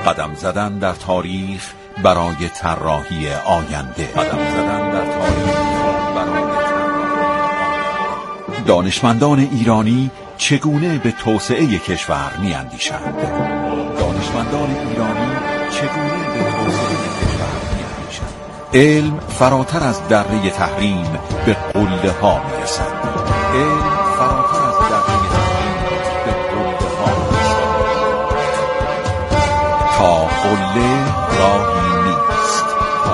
قدم زدن در تاریخ برای طراحی آینده. دانشمندان ایرانی چگونه به توسعه کشور می‌اندیشند؟ علم فراتر از دره تحریم به قله ها می‌رسد. تا قله راهی نیست.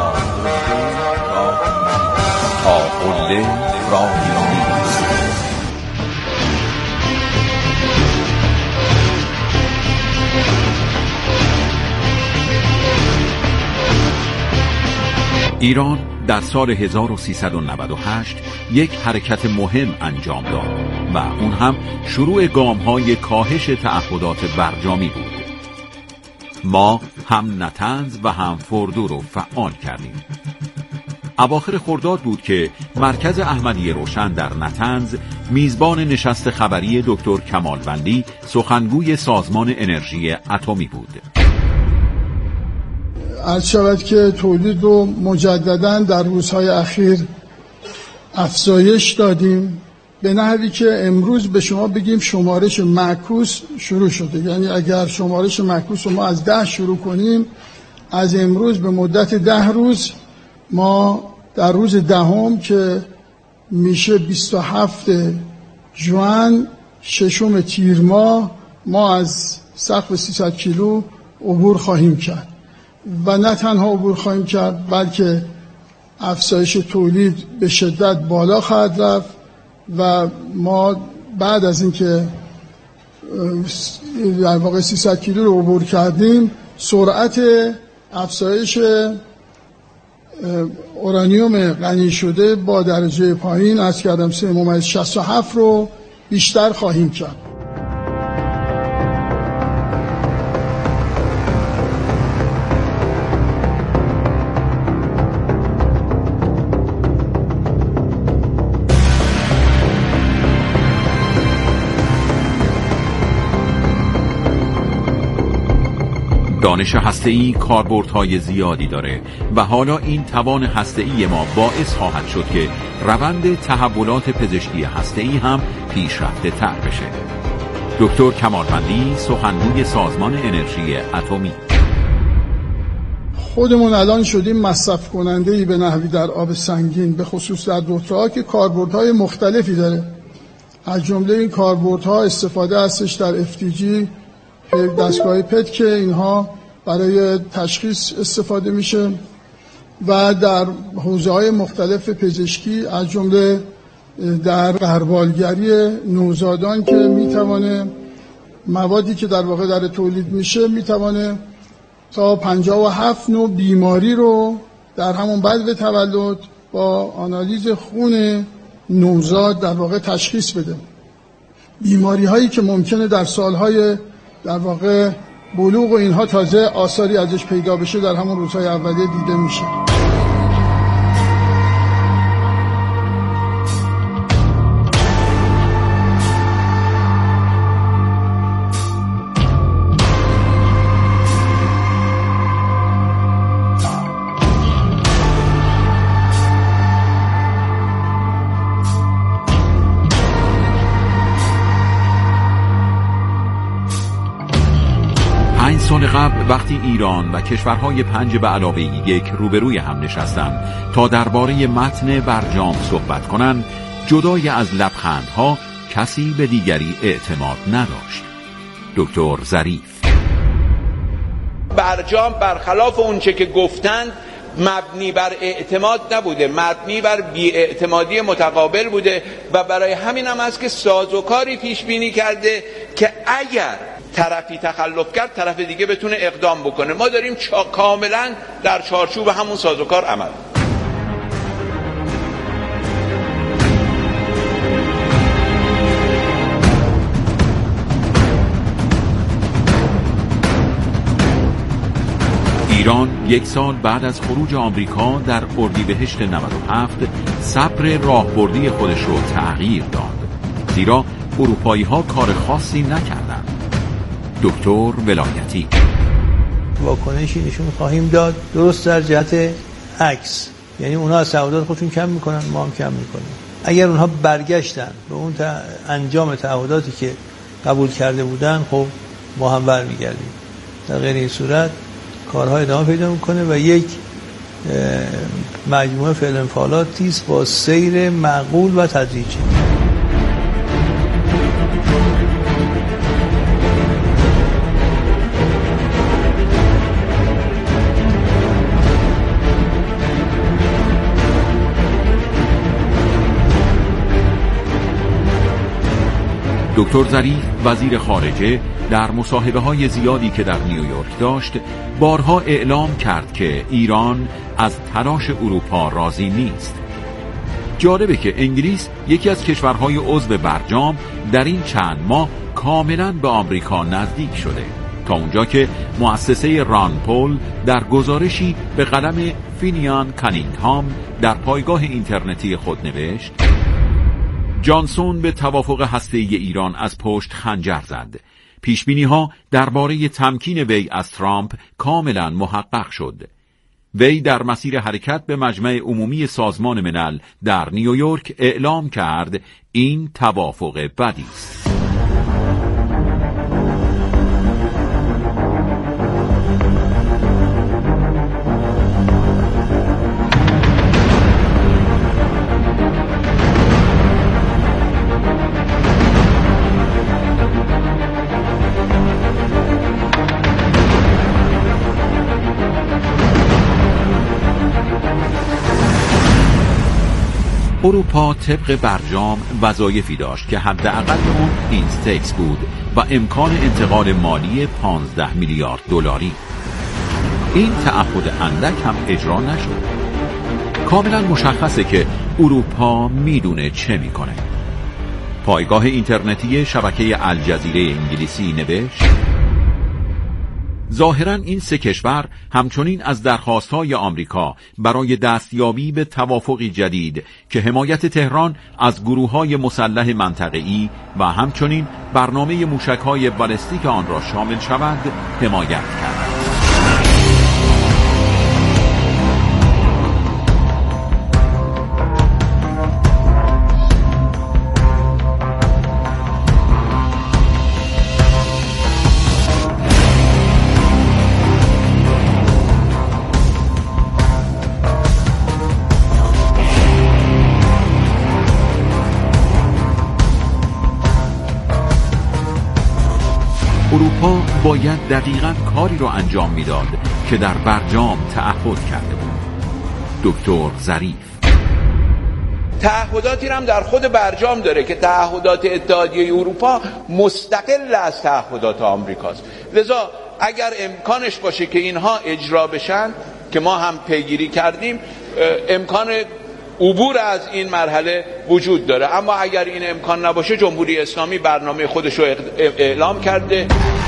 ایران در سال 1398 یک حرکت مهم انجام داد و اون هم شروع گام‌های کاهش تعهدات برجامی بود. ما هم نطنز و هم فردو رو فعال کردیم. اواخر خرداد بود که مرکز احمدی روشن در نطنز میزبان نشست خبری دکتر کمالوندی سخنگوی سازمان انرژی اتمی بود. عرض شود که تولید رو مجدداً در روزهای اخیر افزایش دادیم به نحوی که امروز به شما بگیم شمارش معکوس شروع شده. یعنی اگر شمارش معکوس رو ما از 10 شروع کنیم، از امروز به مدت 10 روز ما در روز دهم که میشه 27 ژوئن 6 تیر ماه ما از سقف 300 کیلو عبور خواهیم کرد و نه تنها عبور خواهیم کرد بلکه افزایش تولید به شدت بالا خواهد رفت و ما بعد از اینکه در واقع 300 کیلو رو عبور کردیم سرعت افزایش اورانیوم غنی شده با درجه پایین از کردم 3.67 رو بیشتر خواهیم کرد. دانش هسته‌ای کاربردهای زیادی داره و حالا این توان هسته‌ای ما باعث خواهد شد که روند تحولات پزشکی هسته‌ای هم پیشرفته تر بشه. دکتر کمالوندی سخنگوی سازمان انرژی اتمی: خودمون الان شدیم مصرف کننده‌ای به نحوی در آب سنگین، به خصوص در دوتره‌ها که کاربردهای مختلفی داره. از جمله این کاربردها استفاده هستش در FTG دستگاه پت که اینها برای تشخیص استفاده میشه و در حوزه‌های مختلف پزشکی از جمله در غربالگری نوزادان که میتوانه موادی که در واقع در تولید میشه میتوانه تا 57 نوع بیماری رو در همون بعد تولد با آنالیز خون نوزاد در واقع تشخیص بده. بیماری هایی که ممکنه در سالهای در واقع بلوغ و اینها تازه آثاری ازش پیدا بشه در همون روزهای اولیه دیده میشه. سال قبل وقتی ایران و کشورهای 5 به علاوه 1 روبروی هم نشستند تا درباره متن برجام صحبت کنند، جدای از لبخندها کسی به دیگری اعتماد نداشت. دکتر ظریف: برجام برخلاف اونچه که گفتند مبنی بر اعتماد نبوده، مبنی بر بی‌اعتمادی متقابل بوده و برای همین هم است که سازوکاری پیش بینی کرده که اگر طرفی تخلف کرد طرف دیگه بتونه اقدام بکنه. ما داریم کاملا در چارچوب همون سازوکار عمل. ایران 1 سال بعد از خروج آمریکا در اردیبهشت 97 صبر راهبردی خودش رو تغییر داد، زیرا اروپایی ها کار خاصی نکردند. دکتر ولایتی: واکنشی نشون خواهیم داد، درست در جهت عکس، یعنی اونها از تعهدات خودشون کم میکنن، ما هم کم میکنیم. اگر اونها برگشتن به اون انجام تعهداتی که قبول کرده بودن، خب ما هم برمیگردیم. در غیر این صورت کارها ادامه پیدا میکنه و یک مجموعه فعل انفعالاتی است با سیر معقول و تدریجی. دکتر ظریف وزیر خارجه در مصاحبه‌های زیادی که در نیویورک داشت بارها اعلام کرد که ایران از تلاش اروپا راضی نیست. جالبه که انگلیس یکی از کشورهای عضو برجام در این چند ماه کاملاً به آمریکا نزدیک شده، تا اونجا که مؤسسه راند پول در گزارشی به قلم فینیان کانینگهام در پایگاه اینترنتی خود نوشت: جانسون به توافق هسته‌ای ایران از پشت خنجر زد. پیشبینی‌ها درباره تمکین وی از ترامپ کاملا محقق شد. وی در مسیر حرکت به مجمع عمومی سازمان ملل در نیویورک اعلام کرد این توافق بدی است. اروپا طبق برجام وظایفی داشت که حداقل اون اینستکس بود و امکان انتقال مالی 15 میلیارد دلاری. این تعهد اندک هم اجرا نشد. کاملا مشخصه که اروپا میدونه چه میکنه. پایگاه اینترنتی شبکه الجزیره انگلیسی نوشت: ظاهراً این سه کشور همچنین از درخواست‌های آمریکا برای دستیابی به توافقی جدید که حمایت تهران از گروه‌های مسلح منطقه‌ای و همچنین برنامه موشک‌های بالستیک آن را شامل شود حمایت کردند. اروپا باید دقیقاً کاری رو انجام میداد که در برجام تعهد کرده بود. دکتر ظریف تعهداتی هم در خود برجام داره که تعهدات اتحادیه اروپا مستقل از تعهدات آمریکاست. لذا اگر امکانش باشه که اینها اجرا بشن، که ما هم پیگیری کردیم، امکان عبور از این مرحله وجود داره. اما اگر این امکان نباشه، جمهوری اسلامی برنامه خودش رو اعلام کرده.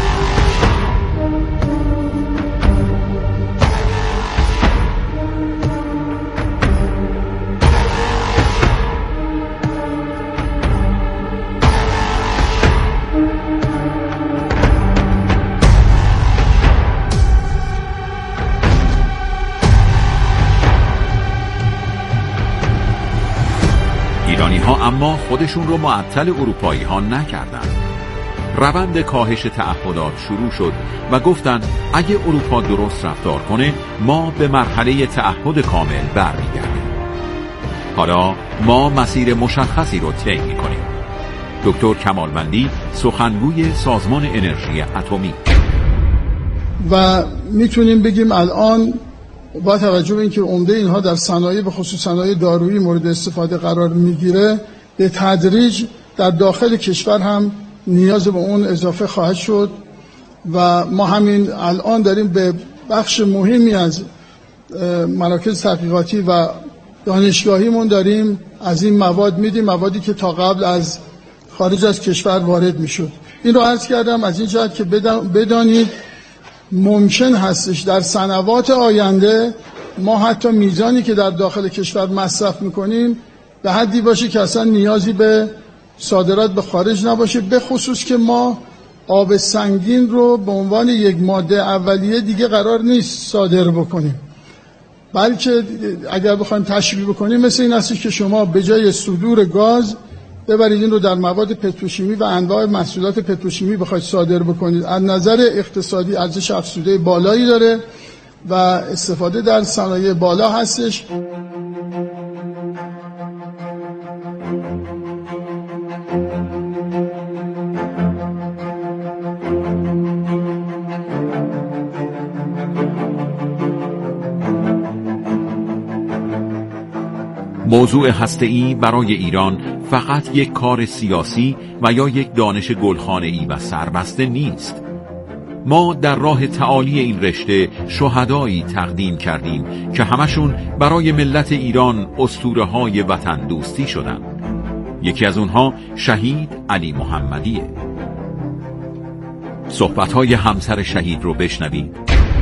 ایرانی‌ها اما خودشون رو معطل اروپایی‌ها نکردند. روند کاهش تعهدات شروع شد و گفتن اگه اروپا درست رفتار کنه ما به مرحله تعهد کامل برمیگردیم. حالا ما مسیر مشخصی رو طی می‌کنیم. دکتر کمالوندی، سخنگوی سازمان انرژی اتمی: و میتونیم بگیم الان با توجه به اینکه عمده اینها در صنایع، به خصوص صنایع دارویی مورد استفاده قرار میگیره، به تدریج در داخل کشور هم نیاز به اون اضافه خواهد شد و ما همین الان داریم به بخش مهمی از مراکز تحقیقاتی و دانشگاهیمون داریم از این مواد میدیم، موادی که تا قبل از خارج از کشور وارد میشد. این رو عرض کردم از این جهت که بدانید ممکن هستش در سنوات آینده ما حتی میزانی که در داخل کشور مصرف میکنیم به حدی باشه که اصلا نیازی به صادرات به خارج نباشه، به خصوص که ما آب سنگین رو به عنوان یک ماده اولیه دیگه قرار نیست صادر بکنیم، بلکه اگر بخوایم تشبیه بکنیم مثل این هستش که شما به جای صدور گاز ببرید این رو در مواد پتروشیمی و انواع محصولات پتروشیمی بخواید صادر بکنید. از نظر اقتصادی ارزش افزوده بالایی داره و استفاده در صنایع بالا هستش. موضوع هسته‌ای برای ایران فقط یک کار سیاسی و یا یک دانش گلخانه‌ای و سربسته نیست. ما در راه تعالی این رشته شهدایی تقدیم کردیم که همشون برای ملت ایران اسطوره‌های وطن دوستی شدن. یکی از اونها شهید علی محمدیه. صحبت‌های همسر شهید رو بشنوید.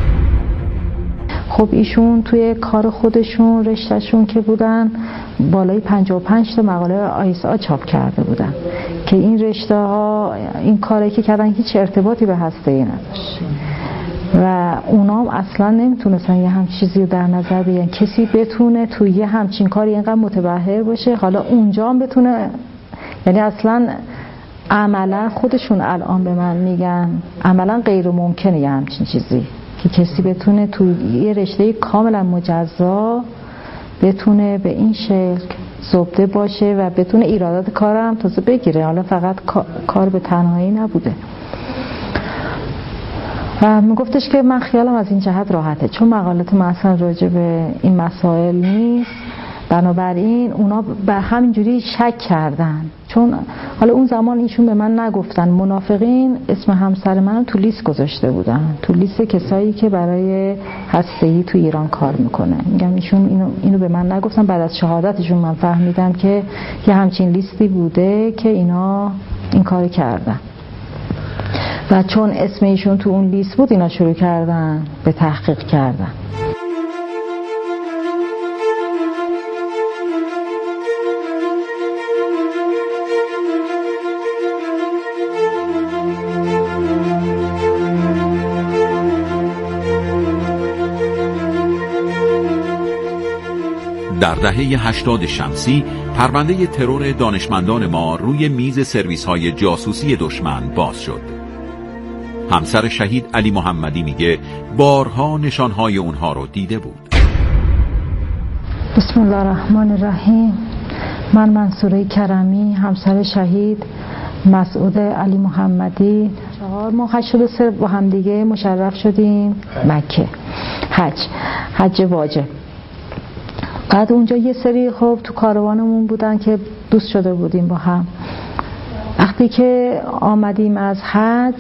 خب ایشون توی کار خودشون رشتهشون که بودن بالای 55 تا مقاله ISA چاپ کرده بودن که این رشته ها این کاری که کردن هیچ ارتباطی به هسته‌ای نداشت و اونام اصلا نمیتونستن یه همچین چیزی رو در نظر بگیرن کسی بتونه توی یه همچین کاری اینقدر متبحر باشه، حالا اونجا هم بتونه، یعنی اصلا عملا خودشون الان به من میگن عملا غیر ممکنه یه همچین چیزی که کسی بتونه توی یه رشته کاملا مجزا بتونه به این شکل زبده باشه و بتونه ایرادات کارم تازه بگیره. حالا فقط کار به تنهایی نبوده و میگفتش که من خیالم از این جهت راحته چون مقالات من اصلا راجع به این مسائل نیست، بنابراین اونا به همینجوری شک کردن. چون حالا اون زمان ایشون به من نگفتن، منافقین اسم همسر منو تو لیست گذاشته بودن، تو لیست کسایی که برای هسته‌ای تو ایران کار میکنه. میگم ایشون اینو به من نگفتن، بعد از شهادتشون من فهمیدم که یه همچین لیستی بوده که اینا این کار کردن و چون اسم ایشون تو اون لیست بود اینا شروع کردن به تحقیق کردن. در دهه 80 شمسی پرونده ترور دانشمندان ما روی میز سرویس‌های جاسوسی دشمن باز شد. همسر شهید علی محمدی میگه بارها نشانهای اونها رو دیده بود. بسم الله الرحمن الرحیم. من منصوره کرمی، همسر شهید مسعود علی محمدی، 4 ماه 83 با هم دیگه مشرف شدیم مکه حج واجب. بعد اونجا یه سری خب تو کاروانمون بودن که دوست شده بودیم با هم. وقتی که آمدیم از حج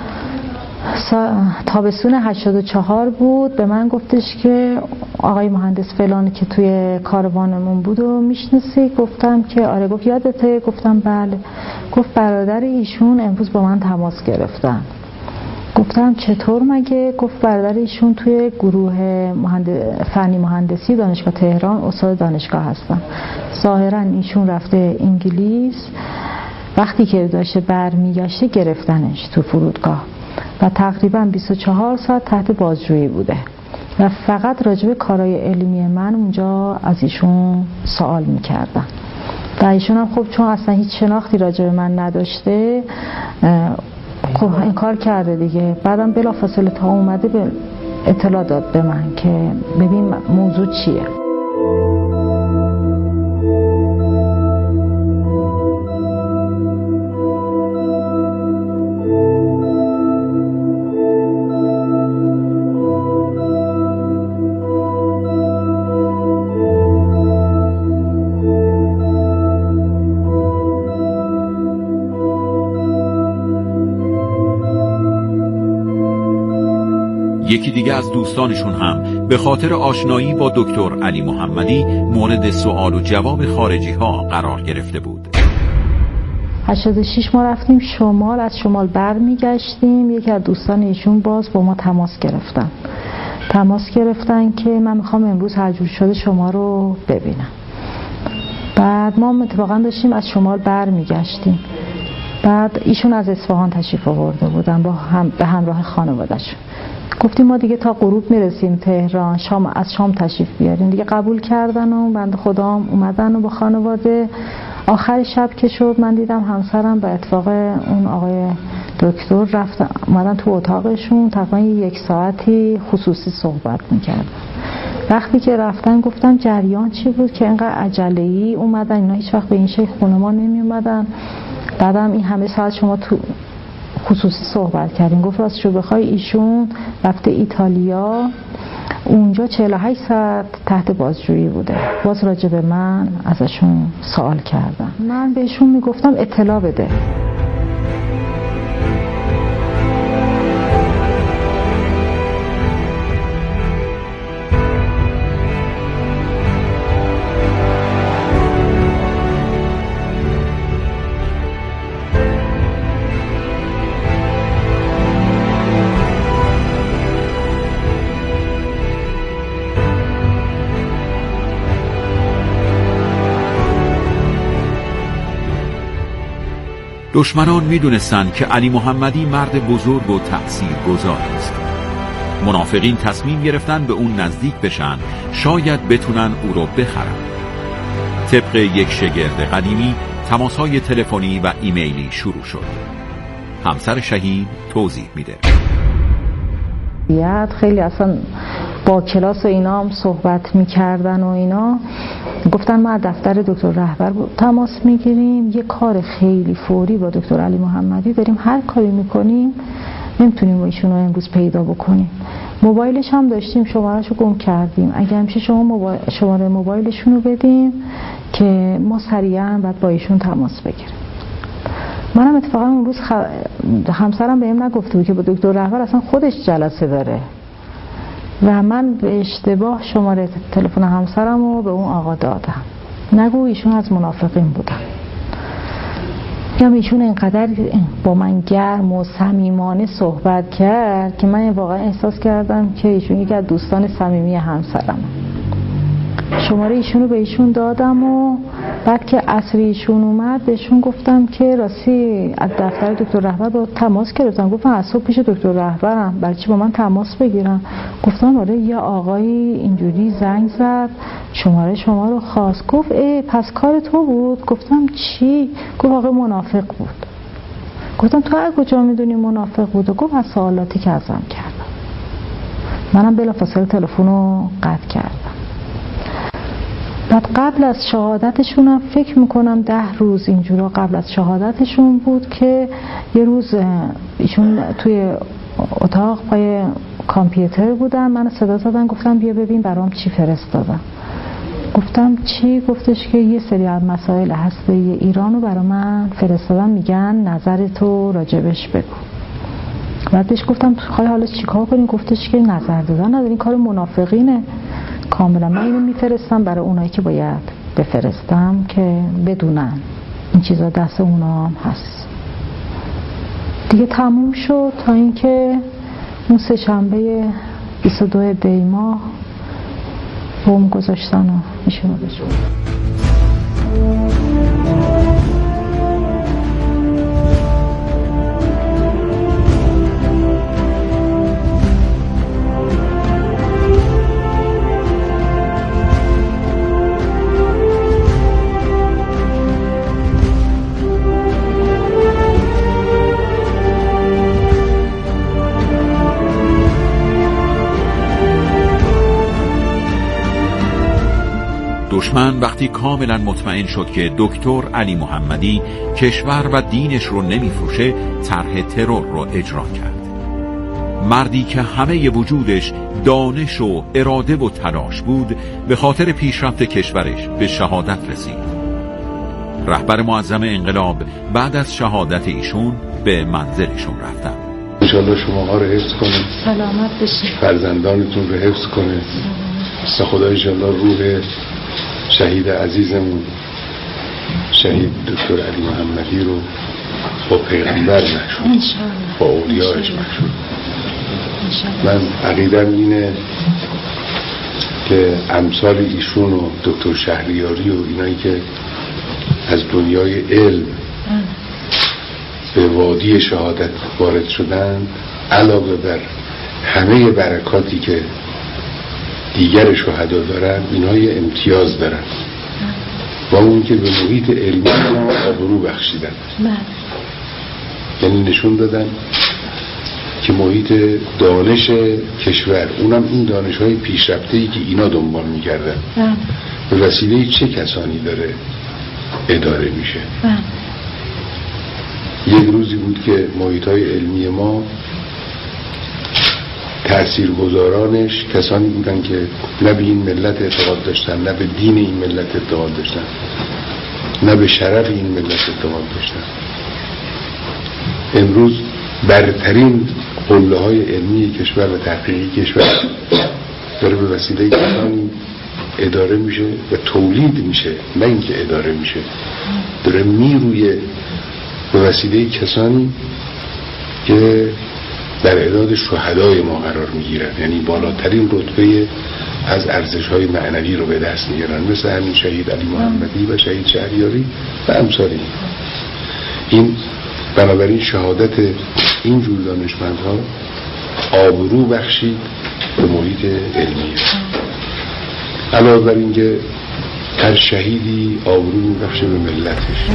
تابستون 84 بود، به من گفتش که آقای مهندس فلانی که توی کاروانمون بود و میشناسی؟ گفتم که آره. گفت یادته؟ گفتم بله. گفت برادر ایشون امروز با من تماس گرفتن. گفتم چطور مگه؟ گفت برادر ایشون توی گروه فنی مهندسی دانشگاه تهران استاد دانشگاه هستن. ظاهرا ایشون رفته انگلیس، وقتی که داشته برمیگشته گرفتنش تو فرودگاه و تقریبا 24 ساعت تحت بازجویی بوده و فقط راجع به کارهای علمی من اونجا از ایشون سوال میکردن و ایشون هم خب چون اصلا هیچ شناختی راجع به من نداشته خب این کار کرده دیگه. بعدم بلافاصله تا اومده به اطلاع داد به من که ببین موضوع چیه. یکی دیگه از دوستانشون هم به خاطر آشنایی با دکتر علی محمدی مورد سوال و جواب خارجی ها قرار گرفته بود. 86 ما رفتیم شمال، از شمال برمیگشتیم، یکی از دوستان ایشون باز با ما تماس گرفتن که من میخوام امروز هر جور شده شما رو ببینم. بعد ما اتفاقا داشتیم از شمال برمیگشتیم، بعد ایشون از اصفهان تشریف آورده بودن به همراه خانواده‌شون. گفتیم ما دیگه تا غروب میرسیم تهران، از شام تشریف بیارین. دیگه قبول کردن و بنده خدا اومدن و با خانواده. آخر شب که شد من دیدم همسرم به اتفاق اون آقای دکتر رفتن اومدن تو اتاقشون، تقریبا 1 ساعتی خصوصی صحبت میکردن. وقتی که رفتن گفتم جریان چی بود که اینقدر عجله‌ای اومدن؟ اینا هیچ وقت به این شکل خونه ما نمی اومدن. بعدم این همه ساعت شما تو خصوصی صحبت کردین. گفت از شو بخوای ایشون رفته ایتالیا، اونجا 48 ساعت تحت بازجویی بوده. باز راجع به من ازشون سوال کردم. من بهشون میگفتم اطلاع بده. دشمنان میدونستند که علی محمدی مرد بزرگ و تأثیرگذار است. منافقین تصمیم گرفتن به اون نزدیک بشن، شاید بتونن او رو بخرن. طبق یک شگرد قدیمی تماس‌های تلفنی و ایمیلی شروع شد. همسر شهید توضیح میده. خیلی اصلا با کلاس و اینا هم صحبت میکردن و اینا. گفتن ما از دفتر دکتر رهبر تماس میگیریم، یه کار خیلی فوری با دکتر علی محمدی داریم، هر کاری میکنیم نمیتونیم ایشون رو امروز پیدا بکنیم. موبایلش هم داشتیم، شماره‌اش رو گم کردیم. اگه همیشه شما شماره موبایلشون رو بدیم که ما سریعا بعد با ایشون تماس بگیریم. منم اتفاقا اون روز همسرم بهم نگفته بود که با دکتر رهبر اصلا خودش جلسه داره و من به اشتباه شماره تلفن همسرم رو به اون آقا دادم. نگو ایشون از منافقین بودن. یا ایشون اینقدر با من گرم و صمیمانه صحبت کرد که من واقعا احساس کردم که ایشون یکی از دوستان صمیمی همسرم. شماره ایشون رو به ایشون دادم و بعد که عصر ایشون اومد بهشون گفتم که راستی از دفتر دکتر رهبر با تماس گرفتم. گفتم از صبح پیش دکتر رهبرم، برای چی با من تماس بگیرم؟ گفتم آره یه آقایی اینجوری زنگ زد شماره شما رو خواست. گفت پس کار تو بود؟ گفتم چی؟ گفت آقا منافق بود. گفتم تو از کجا میدونی منافق بود؟ و گفت از سوالاتی که ازم کردم. منم بلافاصله تلفن رو قطع کردم. بعد قبل از شهادتشون هم فکر میکنم 10 روز اینجورا قبل از شهادتشون بود که یه روز ایشون توی اتاق پای کامپیوتر بودن، من صدا زدن گفتم بیا ببین برام چی فرستادم. گفتم چی؟ گفتش که یه سری از مسائل هسته‌ای ایران رو برای من فرستادن، میگن نظر تو راجبش بگو. بعد بهش گفتم خواهی حالا چیکار کنیم؟ گفتش که نظر دادن نداری، این کار منافقینه. کاملا من اینو میفرستم برای اونایی که باید بفرستم که بدونن این چیزا دست اونا هم هست. دیگه تموم شد تا اینکه اون سه شنبه 22 دی ماه بوم گذاشتن و میشونو بشون. دشمن وقتی کاملا مطمئن شد که دکتر علی محمدی کشور و دینش رو نمیفروشه، طرح ترور رو اجرا کرد. مردی که همه وجودش دانش و اراده و تلاش بود، به خاطر پیشرفت کشورش به شهادت رسید. رهبر معظم انقلاب بعد از شهادت ایشون به منزلشون رفتن. انشالله شماها رو حفظ کنه، سلامت بشید، فرزندانتون رو حفظ کنه. خدا انشالله روح شهید عزیزمون شهید دکتر علی محمدی رو با پیغمبر مشهود، با اولیاءش مشهود. من عقیدم اینه که امثال ایشون و دکتر شهریاری و اینایی که از دنیای علم به وادی شهادت وارد شدن، علاوه بر همه برکاتی که دیگر شهدا دارن، اینها یه امتیاز دارن با اون که به محیط علمی ما آبرو بخشیدن. یعنی نشون دادن که محیط دانش کشور، اونم این دانش‌های پیشرفته‌ای که اینا دنبال می‌کردن، به وسیله چه کسانی داره اداره میشه. یک روزی بود که محیط‌های علمی ما تاثیرگذارانش کسانی بودن که نه به این ملت اعتقاد داشتن، نه به دین این ملت اعتقاد داشتن، نه به شرف این ملت اعتقاد داشتن. امروز برترین قله‌های علمی کشور و تحقیقی کشور داره به وسیله کسانی اداره میشه و تولید میشه، نه اینکه اداره میشه، داره میرویه به وسیله کسانی که در اعداد شهدای ما قرار میگیرن، یعنی بالاترین رتبه از ارزش‌های معنوی رو به دست میگیرن، مثل همین شهید علی محمدی و شهید شهریاری و امثال این. بنابراین شهادت این جور دانشمندها آبرو بخشید به محیط علمی. علاوه بر اینکه هر شهیدی آبرو بخشه به ملتش.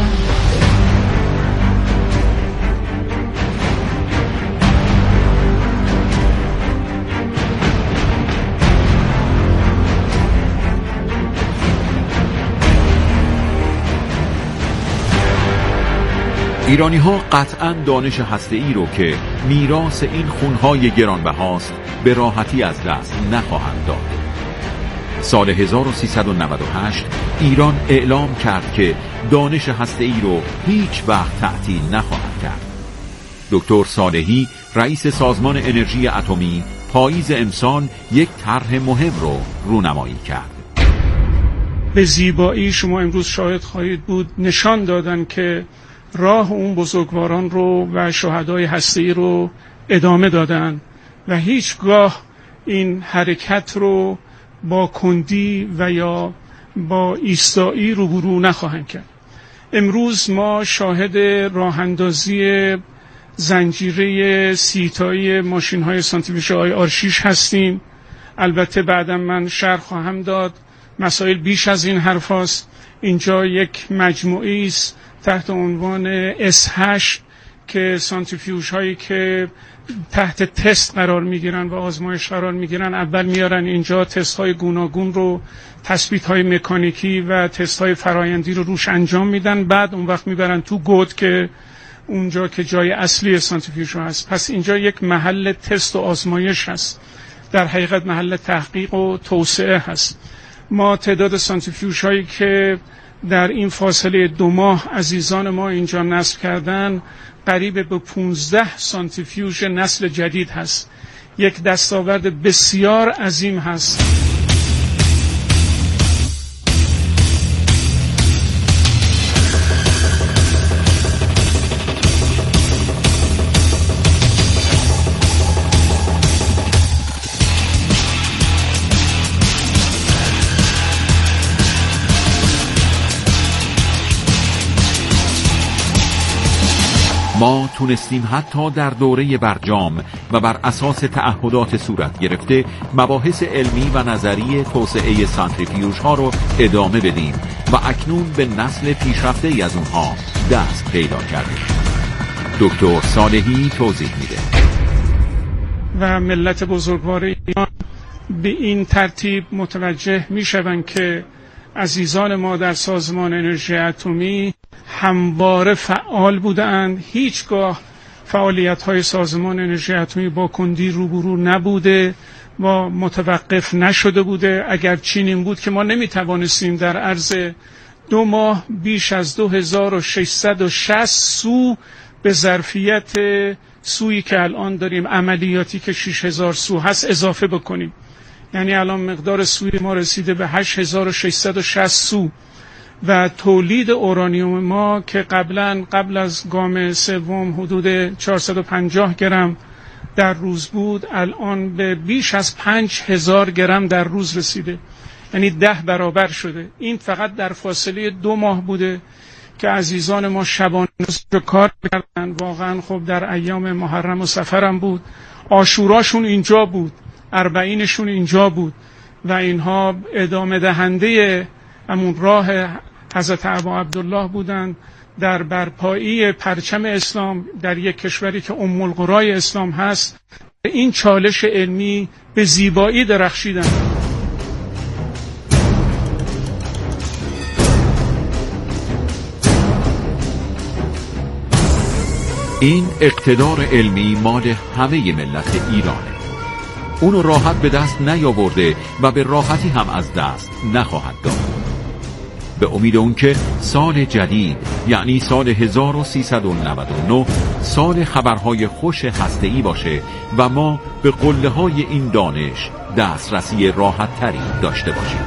ایرانی ها قطعاً دانش هسته‌ای رو که میراث این خونهای گرانبهاست به راحتی از دست نخواهند داد. سال 1398 ایران اعلام کرد که دانش هسته‌ای رو هیچ وقت تعطیل نخواهد کرد. دکتر صالحی رئیس سازمان انرژی اتمی پاییز امسال یک طرح مهم رو رونمایی کرد. به زیبایی شما امروز شاهد خواهید بود نشان دادن که راه اون بزرگواران رو و شهدای هسته‌ای رو ادامه دادن و هیچگاه این حرکت رو با کندی و یا با ایستایی روبرو نخواهند کرد. امروز ما شاهد راه اندازی زنجیره سیتایی ماشین‌های سانتریفیوژ آر6 هستیم. البته بعداً من شرح خواهم داد، مسائل بیش از این حرفاست. اینجا یک مجموعی است تحت عنوان S8 که سانتریفیوژ هایی که تحت تست قرار میگیرن و آزمایش قرار میگیرن، اول میارن اینجا تست های گوناگون رو، تثبیت های مکانیکی و تست های فرایندی رو روش انجام میدن، بعد اون وقت میبرن تو گود که اونجا که جای اصلی سانتریفیوژ هست. پس اینجا یک محل تست و آزمایش هست، در حقیقت محل تحقیق و توسعه هست. ما تعداد سانتریفیوژ هایی که در این فاصله 2 ماه عزیزان ما اینجا نصب کردن قریب به 15 سانتریفیوژ نسل جدید هست. یک دستاورد بسیار عظیم هست. ما تونستیم حتی در دوره برجام و بر اساس تعهدات صورت گرفته مباحث علمی و نظری توسعه سانتریفیوژ ها رو ادامه بدیم و اکنون به نسل پیشرفته ای از اونها دست پیدا کردیم. دکتر صالحی توضیح میده. و ملت بزرگوار ایران به این ترتیب متوجه میشوند که عزیزان ما در سازمان انرژی اتمی همواره فعال بودند. هیچگاه فعالیت‌های سازمان انرژی اتمی با کندی روبرو نبوده و متوقف نشده بوده. اگر چنین بود که ما نمیتوانستیم در عرض 2 ماه بیش از 2660 سو به ظرفیت سویی که الان داریم عملیاتی که 6000 سو هست اضافه بکنیم. یعنی الان مقدار سوی ما رسیده به 8660 سو و تولید اورانیوم ما که قبل از گام سوم حدود 450 گرم در روز بود، الان به بیش از 5000 گرم در روز رسیده، یعنی 10 برابر شده. این فقط در فاصله 2 ماه بوده که عزیزان ما شبانه کار کردن. واقعا خب در ایام محرم و سفرم بود، عاشوراشون اینجا بود، اربعینشون اینجا بود و اینها ادامه دهنده همون راه حضرت ابا عبدالله بودند در برپایی پرچم اسلام در یک کشوری که ام القرای اسلام هست. این چالش علمی به زیبایی درخشیدن. این اقتدار علمی مال همه ملت ایرانه. اونو راحت به دست نیاورده و به راحتی هم از دست نخواهد داد. به امید اون که سال جدید یعنی سال 1399 سال خبرهای خوش هسته‌ای باشه و ما به قله‌های این دانش دسترسی راحت تری داشته باشیم.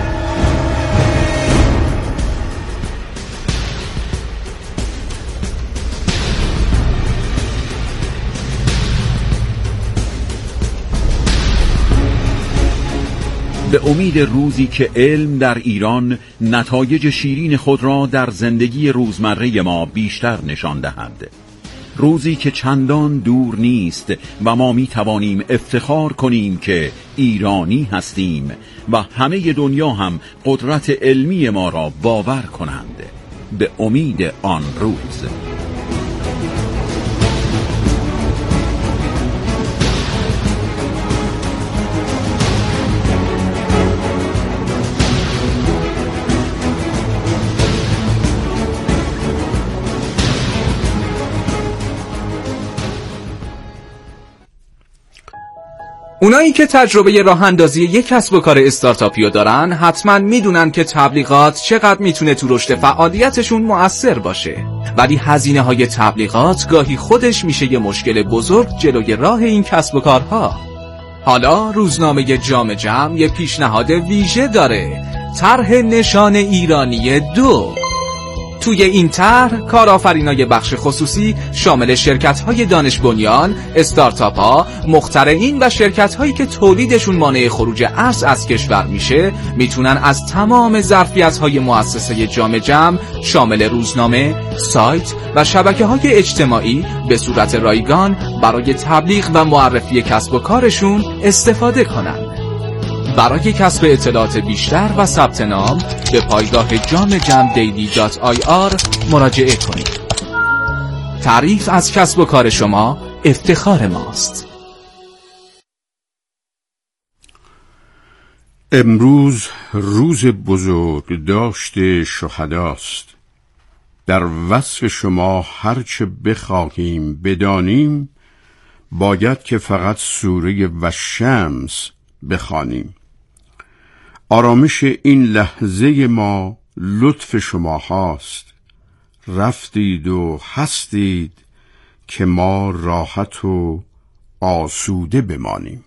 به امید روزی که علم در ایران نتایج شیرین خود را در زندگی روزمره ما بیشتر نشان دهد. روزی که چندان دور نیست و ما می توانیم افتخار کنیم که ایرانی هستیم و همه دنیا هم قدرت علمی ما را باور کنند. به امید آن روز. اونایی که تجربه راه اندازی یک کسب و کار استارتاپی دارن حتما میدونن که تبلیغات چقدر میتونه تو رشد فعالیتشون مؤثر باشه، ولی هزینه های تبلیغات گاهی خودش میشه یه مشکل بزرگ جلوی راه این کسب و کارها. حالا روزنامه جام جم یه پیشنهاد ویژه داره، طرح نشان ایرانی 2. توی این طرح کارآفرینای بخش خصوصی شامل شرکت‌های دانش بنیان، استارتاپ‌ها، مخترعین و شرکت‌هایی که تولیدشون مانع خروج ارز از کشور میشه میتونن از تمام ظرفیت‌های مؤسسه جام جم شامل روزنامه، سایت و شبکه‌های اجتماعی به صورت رایگان برای تبلیغ و معرفی کسب و کارشون استفاده کنن. برای کسب اطلاعات بیشتر و ثبت نام به پایگاه jamjamdaily.ir مراجعه کنید. تعریف از کسب و کار شما افتخار ماست. امروز روز بزرگ داشت شهداست. در وصف شما هرچه بخواهیم بدانیم باید که فقط سوره والشمس بخوانیم. آرامش این لحظه ما لطف شما هاست. رفتید و هستید که ما راحت و آسوده بمانیم.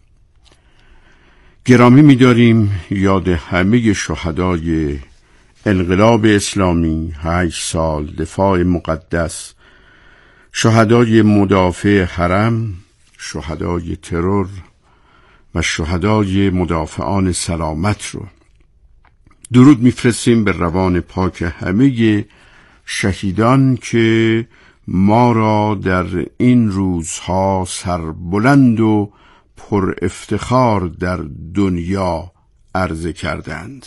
گرامی می‌داریم یاد همه شهدای انقلاب اسلامی، 8 سال دفاع مقدس، شهدای مدافع حرم، شهدای ترور و شهدای مدافعان سلامت رو. درود میفرستیم به روان پاک همه شهیدان که ما را در این روزها سربلند و پر افتخار در دنیا عرضه کردند.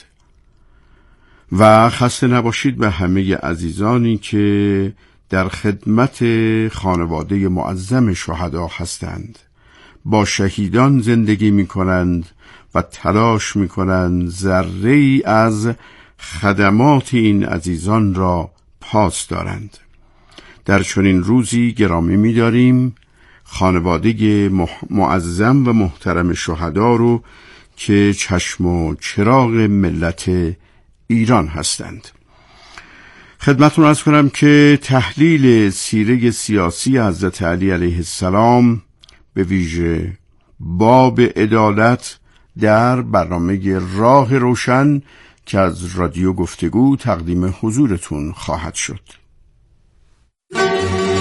و خسته نباشید به همه عزیزانی که در خدمت خانواده معظم شهدا هستند، با شهیدان زندگی می کنند و تلاش می کنند ذره‌ای از خدمات این عزیزان را پاس دارند. در چنین روزی گرامی می داریم خانواده معظم و محترم شهدا رو که چشم و چراغ ملت ایران هستند. خدمتتون عرض کنم که تحلیل سیره سیاسی حضرت علی علیه السلام به ویژه باب عدالت در برنامه راه روشن که از رادیو گفتگو تقدیم حضورتون خواهد شد.